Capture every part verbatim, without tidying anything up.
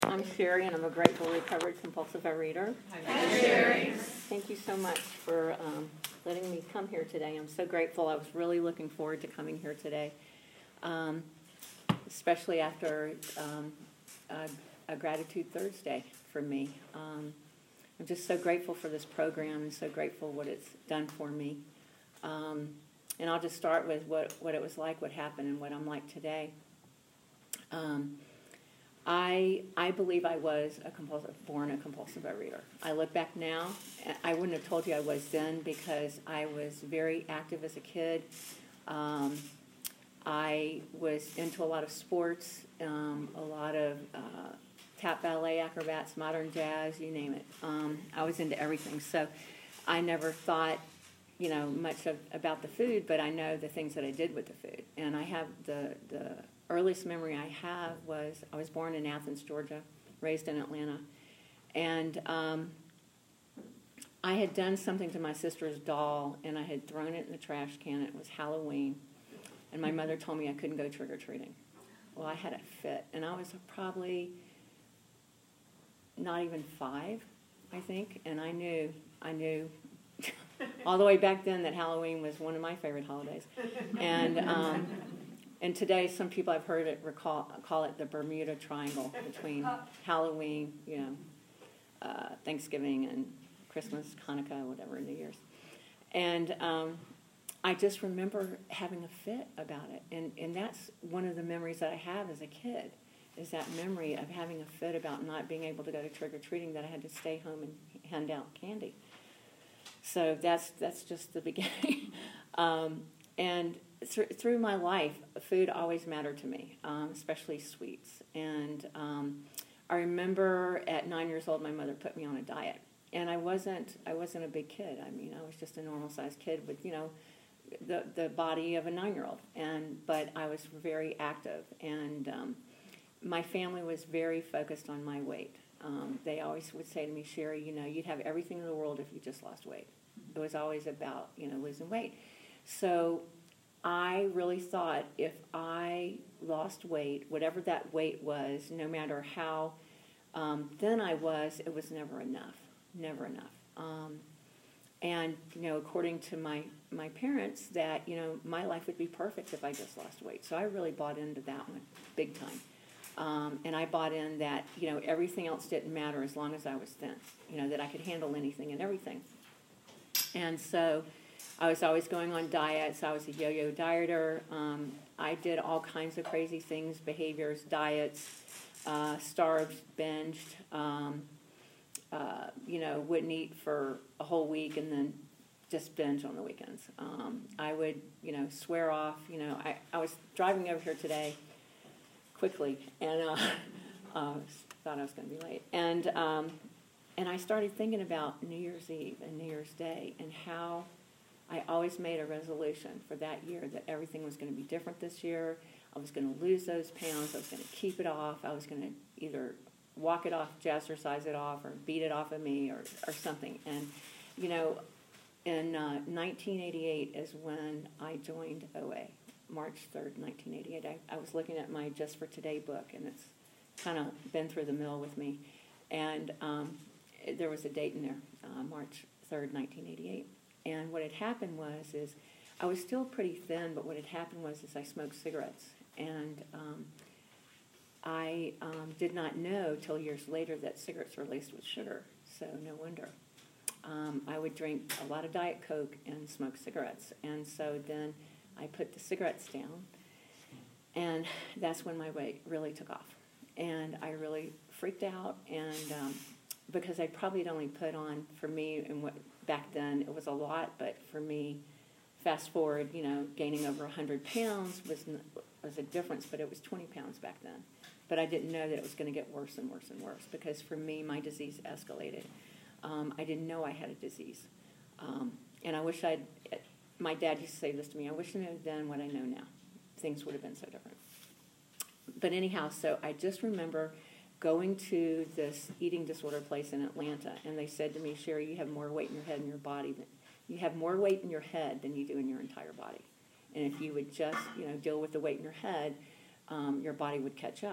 I'm Sherry, and I'm a grateful recovered compulsive overeater. Hi, Sherry. Thank you so much for um, letting me come here today. I'm so grateful. I was really looking forward to coming here today, um, especially after um, a, a Gratitude Thursday for me. Um, I'm just so grateful for this program and so grateful what it's done for me. Um, and I'll just start with what, what it was like, what happened, and what I'm like today. Um, I I believe I was a compulsive, born a compulsive overeater. I look back now, I wouldn't have told you I was then because I was very active as a kid. Um, I was into a lot of sports, um, a lot of uh, tap, ballet, acrobats, modern jazz, you name it. Um, I was into everything. So I never thought, you know, much of, about the food, but I know the things that I did with the food. And I have the the earliest memory I have was I was born in Athens, Georgia, raised in Atlanta, and um, I had done something to my sister's doll, and I had thrown it in the trash can. It was Halloween, and my mother told me I couldn't go trick-or-treating. Well, I had a fit, and I was probably not even five, I think, and I knew, I knew all the way back then that Halloween was one of my favorite holidays, and um, And today, some people I've heard it recall call it the Bermuda Triangle between Halloween, you know, uh, Thanksgiving and Christmas, Hanukkah, whatever, New Year's. And um, I just remember having a fit about it. And, and that's one of the memories that I have as a kid, is that memory of having a fit about not being able to go to trick-or-treating, that I had to stay home and hand out candy. So that's, that's just the beginning. um, and through my life, food always mattered to me, um, especially sweets. And um, I remember at nine years old, my mother put me on a diet, and I wasn't I wasn't a big kid. I mean, I was just a normal-sized kid with, you know, the the body of a nine-year-old. And but I was very active, and um, my family was very focused on my weight. Um, they always would say to me, Sherry, you know, you'd have everything in the world if you just lost weight. It was always about, you know, losing weight. So I really thought if I lost weight, whatever that weight was, no matter how um, thin I was, it was never enough, never enough. Um, and, you know, according to my, my parents, that, you know, my life would be perfect if I just lost weight. So I really bought into that one big time. Um, and I bought in that, you know, everything else didn't matter as long as I was thin, you know, that I could handle anything and everything. And so I was always going on diets. I was a yo-yo dieter. Um, I did all kinds of crazy things, behaviors, diets, uh, starved, binged, um, uh, you know, wouldn't eat for a whole week and then just binge on the weekends. Um, I would, you know, swear off. You know, I, I was driving over here today quickly and uh, uh, thought I was going to be late. And, um, and I started thinking about New Year's Eve and New Year's Day and how I always made a resolution for that year that everything was going to be different this year. I was going to lose those pounds. I was going to keep it off. I was going to either walk it off, jazzercise it off, or beat it off of me, or, or something. And, you know, in uh, nineteen eighty-eight is when I joined O A, March third, nineteen eighty-eight. I, I was looking at my Just for Today book, and it's kind of been through the mill with me. And um, it, there was a date in there, uh, March third, nineteen eighty-eight. And what had happened was, is I was still pretty thin, but what had happened was, is I smoked cigarettes. And um, I um, did not know till years later that cigarettes are laced with sugar, so no wonder. Um, I would drink a lot of Diet Coke and smoke cigarettes. And so then I put the cigarettes down, and that's when my weight really took off. And I really freaked out, and um, because I probably had only put on, for me, and what back then it was a lot, but for me, fast forward, you know, gaining over one hundred pounds was was a difference, but it was twenty pounds back then. But I didn't know that it was going to get worse and worse and worse, because for me, my disease escalated. Um, I didn't know I had a disease. Um, and I wish I'd, my dad used to say this to me, I wish I knew then what I know now. Things would have been so different. But anyhow, so I just remember going to this eating disorder place in Atlanta, and they said to me, Sherry, you have more weight in your head and your body. Than, you have more weight in your head than you do in your entire body. And if you would just, you know, deal with the weight in your head, um, your body would catch up.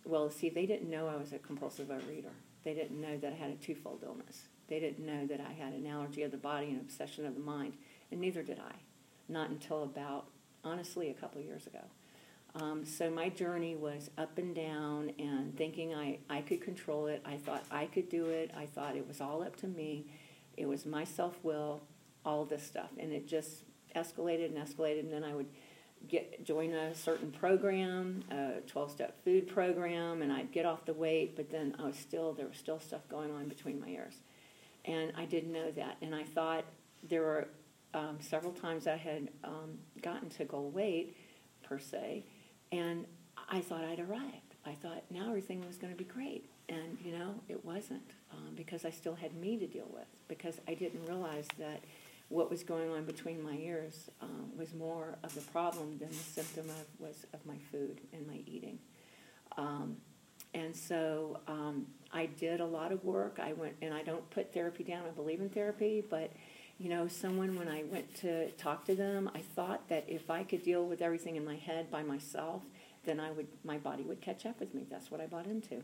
well, see, they didn't know I was a compulsive overeater. They didn't know that I had a twofold illness. They didn't know that I had an allergy of the body and obsession of the mind, and neither did I, not until about, honestly, a couple of years ago. Um, so my journey was up and down and thinking I, I could control it. I thought I could do it. I thought it was all up to me. It was my self-will, all of this stuff. And it just escalated and escalated, and then I would get join a certain program, a twelve-step food program, and I'd get off the weight, but then I was still, there was still stuff going on between my ears. And I didn't know that. And I thought there were um, several times I had um, gotten to goal weight, per se, and I thought I'd arrived. I thought now everything was going to be great. And, you know, it wasn't, um, because I still had me to deal with, because I didn't realize that what was going on between my ears um, was more of the problem than the symptom of was of my food and my eating. Um, and so um, I did a lot of work. I went, and I don't put therapy down. I believe in therapy, but you know, someone, when I went to talk to them, I thought that if I could deal with everything in my head by myself, then I would, my body would catch up with me. That's what I bought into.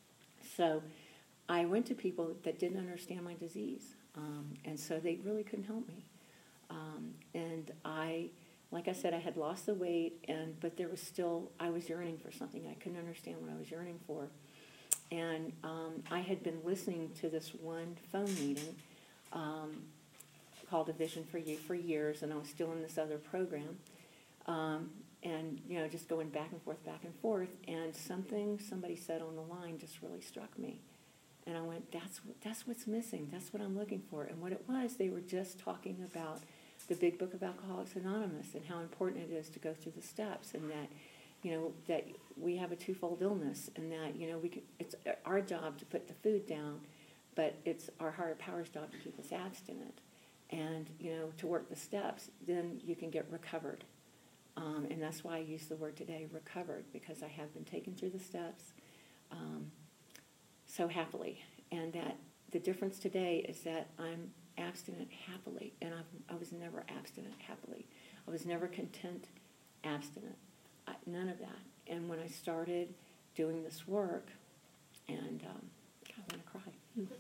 So I went to people that didn't understand my disease, um, and so they really couldn't help me. Um, and I, like I said, I had lost the weight, and but there was still, I was yearning for something. I couldn't understand what I was yearning for. And um, I had been listening to this one phone meeting um, called A Vision for You for years, and I was still in this other program. Um, and, you know, just going back and forth, back and forth, and something somebody said on the line just really struck me. And I went, that's, that's what's missing. That's what I'm looking for. And what it was, they were just talking about the Big Book of Alcoholics Anonymous and how important it is to go through the steps, and that, you know, that we have a twofold illness, and that, you know, we can, it's our job to put the food down, but it's our higher power's job to keep us abstinent. And, you know, to work the steps, then you can get recovered. Um, and that's why I use the word today, recovered, because I have been taken through the steps um, so happily. And that the difference today is that I'm abstinent happily, and I've, I was never abstinent happily. I was never content abstinent, I, none of that. And when I started doing this work, and um, I want to cry.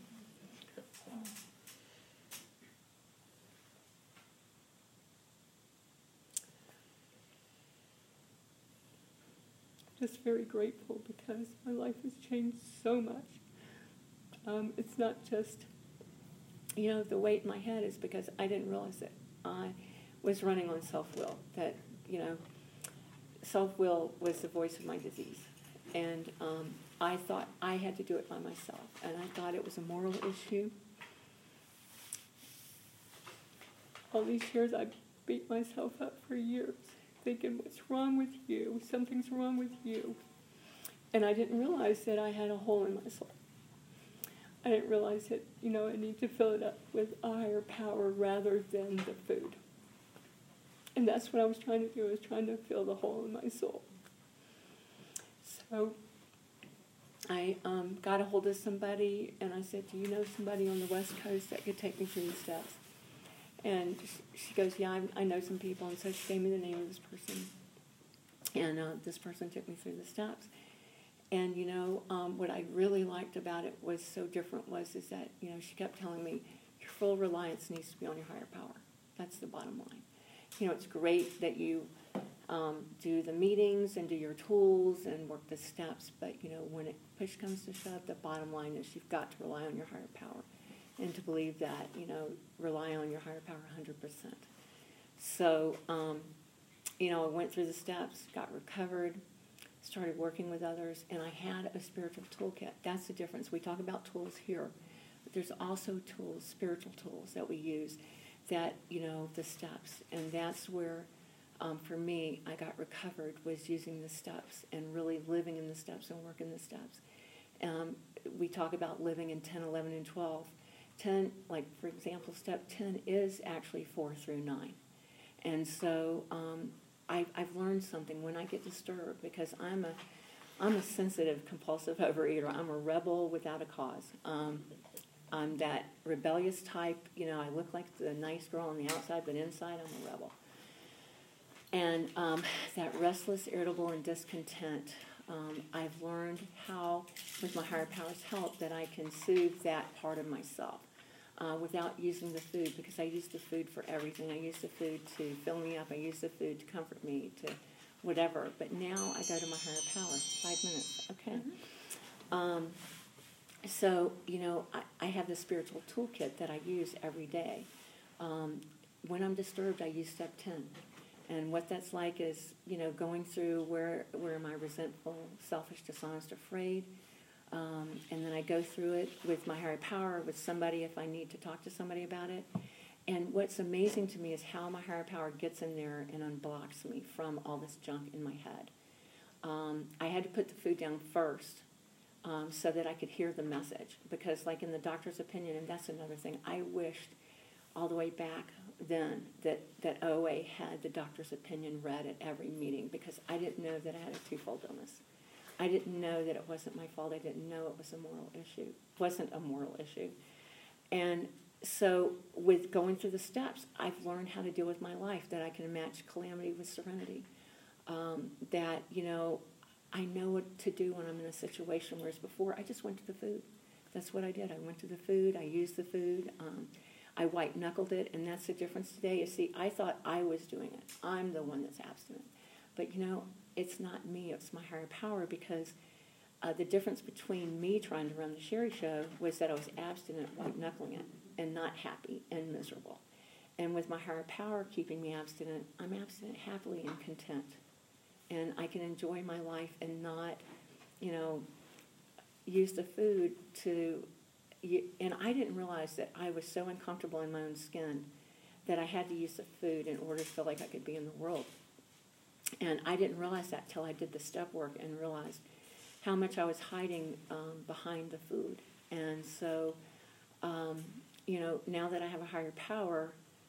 Just very grateful, because my life has changed so much. Um, it's not just, you know, the weight in my head is because I didn't realize that I was running on self-will, that, you know, self-will was the voice of my disease. And um, I thought I had to do it by myself, and I thought it was a moral issue. All these years I beat myself up for years, thinking, what's wrong with you? Something's wrong with you. And I didn't realize that I had a hole in my soul. I didn't realize that, you know, I need to fill it up with a higher power rather than the food. And that's what I was trying to do, was trying to fill the hole in my soul. So I um, got a hold of somebody, and I said, do you know somebody on the West Coast that could take me through the steps? And she goes, yeah, I, I know some people. And so she gave me the name of this person. And uh, this person took me through the steps. And, you know, um, what I really liked about it was so different was is that, you know, she kept telling me, your full reliance needs to be on your higher power. That's the bottom line. You know, it's great that you um, do the meetings and do your tools and work the steps, but, you know, when it push comes to shove, the bottom line is you've got to rely on your higher power. And to believe that, you know, rely on your higher power one hundred percent. So, um, you know, I went through the steps, got recovered, started working with others, and I had a spiritual toolkit. That's the difference. We talk about tools here, but there's also tools, spiritual tools that we use that, you know, the steps. And that's where, um, for me, I got recovered, was using the steps and really living in the steps and working the steps. Um, we talk about living in ten, eleven, and twelve. ten, like, for example, step ten is actually four through nine. And so um, I, I've learned something when I get disturbed, because I'm a, I'm a sensitive, compulsive overeater. I'm a rebel without a cause. Um, I'm that rebellious type. You know, I look like the nice girl on the outside, but inside I'm a rebel. And um, that restless, irritable, and discontent Um, I've learned how, with my higher power's help, that I can soothe that part of myself uh, without using the food, because I use the food for everything. I use the food to fill me up. I use the food to comfort me, to whatever. But now I go to my higher power. Five minutes, okay. Mm-hmm. Um, so, you know, I, I have the spiritual toolkit that I use every day. Um, when I'm disturbed, I use step ten. And what that's like is, you know, going through where where am I resentful, selfish, dishonest, afraid. Um, and then I go through it with my higher power, with somebody if I need to talk to somebody about it. And what's amazing to me is how my higher power gets in there and unblocks me from all this junk in my head. Um, I had to put the food down first um, so that I could hear the message. Because like in the doctor's opinion, and that's another thing, I wished all the way back then that, that O A had the doctor's opinion read at every meeting, because I didn't know that I had a twofold illness. I didn't know that it wasn't my fault. I didn't know it was a moral issue. It wasn't a moral issue. And so with going through the steps, I've learned how to deal with my life, that I can match calamity with serenity, um, that, you know, I know what to do when I'm in a situation, whereas before I just went to the food. That's what I did. I went to the food. I used the food. Um, I white-knuckled it, and that's the difference today. You see, I thought I was doing it. I'm the one that's abstinent. But, you know, it's not me. It's my higher power, because uh, the difference between me trying to run the Sherry Show was that I was abstinent, white-knuckling it, and not happy and miserable. And with my higher power keeping me abstinent, I'm abstinent happily and content. And I can enjoy my life and not, you know, use the food to... And I didn't realize that I was so uncomfortable in my own skin that I had to use the food in order to feel like I could be in the world. And I didn't realize that till I did the step work and realized how much I was hiding um, behind the food. And so, um, you know, now that I have a higher power,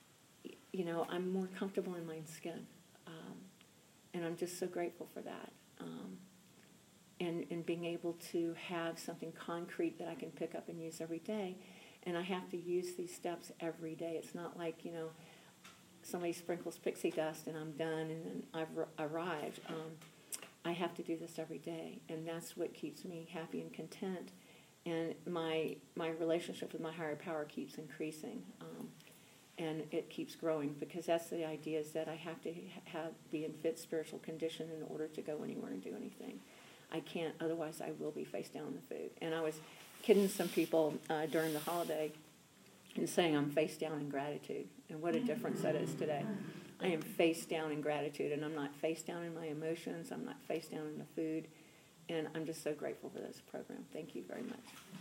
you know, I'm more comfortable in my own skin. Um, and I'm just so grateful for that. Um, And, and being able to have something concrete that I can pick up and use every day. And I have to use these steps every day. It's not like, you know, somebody sprinkles pixie dust and I'm done and then I've arrived. Um, I have to do this every day, and that's what keeps me happy and content. And my my relationship with my higher power keeps increasing, um, and it keeps growing, because that's the idea, is that I have to have be in fit spiritual condition in order to go anywhere and do anything. I can't, otherwise I will be face down in the food. And I was kidding some people uh, during the holiday and saying I'm face down in gratitude. And what a difference that is today. I am face down in gratitude, and I'm not face down in my emotions. I'm not face down in the food. And I'm just so grateful for this program. Thank you very much.